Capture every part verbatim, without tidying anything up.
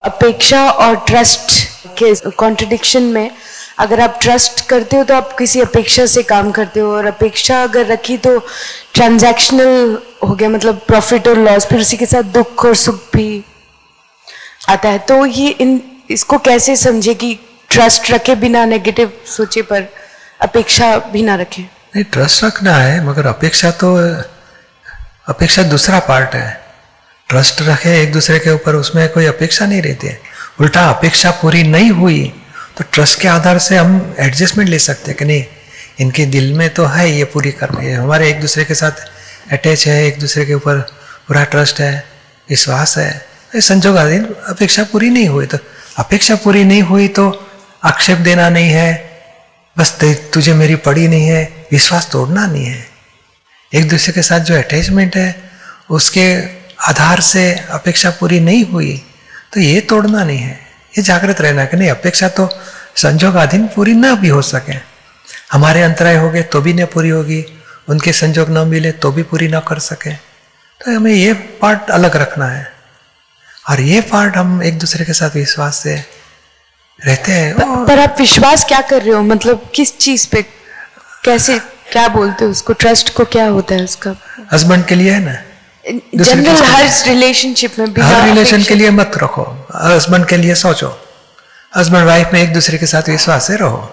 अपेक्षा और ट्रस्ट के कॉन्ट्रडिक्शन में अगर आप ट्रस्ट करते हो तो आप किसी अपेक्षा से काम करते हो, और अपेक्षा अगर रखी तो ट्रांजैक्शनल हो गया, मतलब प्रॉफिट और लॉस, फिर उसी के साथ दुख और सुख भी आता है। तो ये इन इसको कैसे समझे कि ट्रस्ट रखे बिना नेगेटिव सोचे पर अपेक्षा भी ना रखे? नहीं, ट्रस्ट रखना है, मगर अपेक्षा तो अपेक्षा दूसरा पार्ट है। ट्रस्ट रखे एक दूसरे के ऊपर, उसमें कोई अपेक्षा नहीं रहती है। उल्टा अपेक्षा पूरी नहीं हुई तो ट्रस्ट के आधार से हम एडजस्टमेंट ले सकते हैं कि नहीं, इनके दिल में तो है ये पूरी करना है, हमारे एक दूसरे के साथ अटैच है, एक दूसरे के ऊपर पूरा ट्रस्ट है, विश्वास है। संजोग आधीन अपेक्षा पूरी नहीं हुई तो अपेक्षा पूरी नहीं हुई तो आक्षेप देना नहीं है, बस तुझे मेरी पड़ी नहीं है, विश्वास तोड़ना नहीं है। एक दूसरे के साथ जो अटैचमेंट है उसके आधार से अपेक्षा पूरी नहीं हुई तो ये तोड़ना नहीं है, ये जागृत रहना कि नहीं अपेक्षा तो संजोग अधीन पूरी ना भी हो सके, हमारे अंतराय हो गए तो भी नहीं पूरी होगी, उनके संजोग न मिले तो भी पूरी ना कर सके। तो हमें ये पार्ट अलग रखना है, और ये पार्ट हम एक दूसरे के साथ विश्वास से रहते हैं। पर, पर आप विश्वास क्या कर रहे हो, मतलब किस चीज पे, कैसे, क्या बोलते हो उसको? ट्रस्ट को क्या होता है उसका? हस्बैंड के लिए है ना, जनरल हर रिलेशनशिप में, हर रिलेशन के लिए मत रखो, हस्बैंड के लिए सोचो, हस्बैंड वाइफ में एक दूसरे के साथ विश्वास से रहो।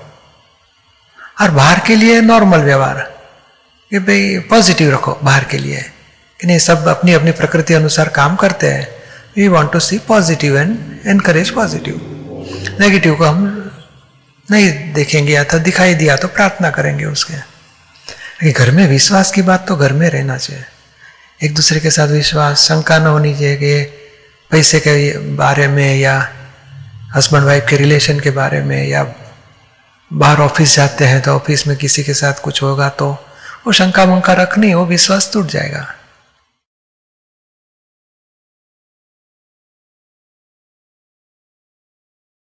और बाहर के लिए नॉर्मल व्यवहार कि भाई पॉजिटिव रखो, बाहर के लिए कि नहीं सब अपनी अपनी प्रकृति अनुसार काम करते हैं, we want to see positive and encourage positive. Negative को हम नहीं देखेंगे, या तो दिखाई दिया तो प्रार्थना करेंगे उसके। लेकिन घर में विश्वास की बात तो घर में रहना चाहिए, एक दूसरे के साथ विश्वास, शंका न होनी चाहिए कि पैसे के बारे में या हस्बैंड वाइफ के रिलेशन के बारे में, या बाहर ऑफिस जाते हैं तो ऑफिस में किसी के साथ कुछ होगा तो वो शंका वंका रखनी, वो विश्वास टूट जाएगा।